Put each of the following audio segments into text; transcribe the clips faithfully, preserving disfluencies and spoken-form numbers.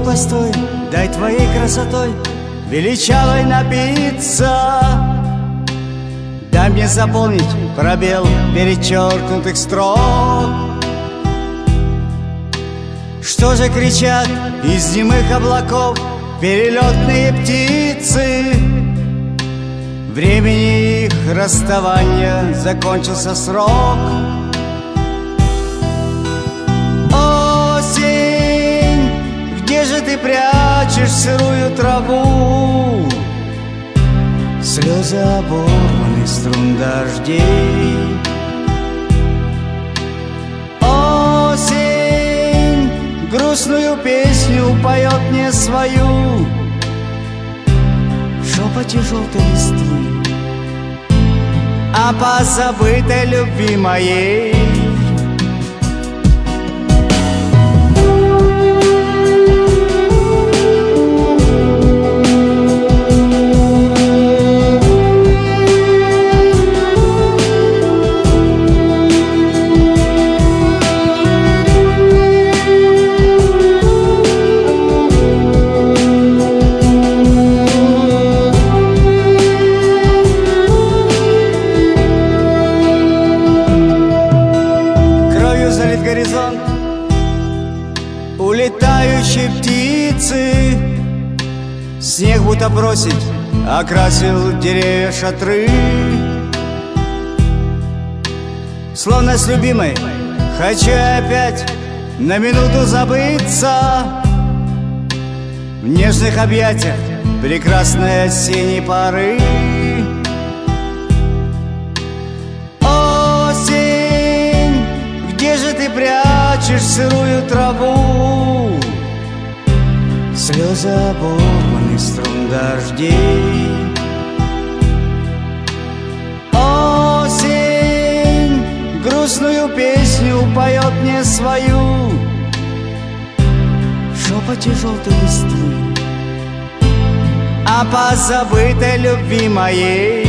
Осень, постой, дай твоей красотой величавой напиться. Дай мне заполнить пробел перечеркнутых строк. Что же кричат из немых облаков перелетные птицы? Времени их расставания закончился срок. Осень, где же ты прячешь сырую траву? Слезы оборваны струн дождей. Осень грустную песню поет мне свою в шепоте желтой листвы о позабытой любви моей. Горизонт улетающей птицы, снег будто бросить окрасил деревья шатры. Словно с любимой хочу я опять на минуту забыться в нежных объятиях прекрасной осенней поры. Где же ты прячешь сырую траву? Слезы оборваны струн дождей. Осень грустную песню поет мне свою в шепоте желтой листвы о позабытой любви моей.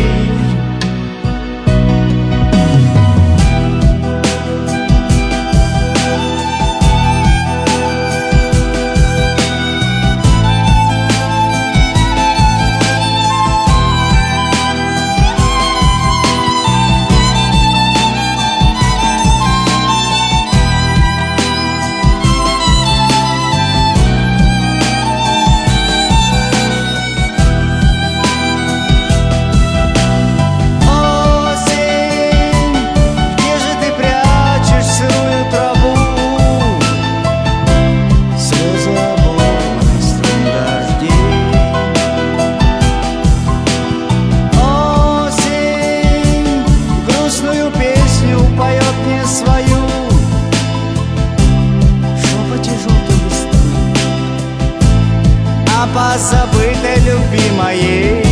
Свою в шепоте желтой листвы о позабытой любви моей.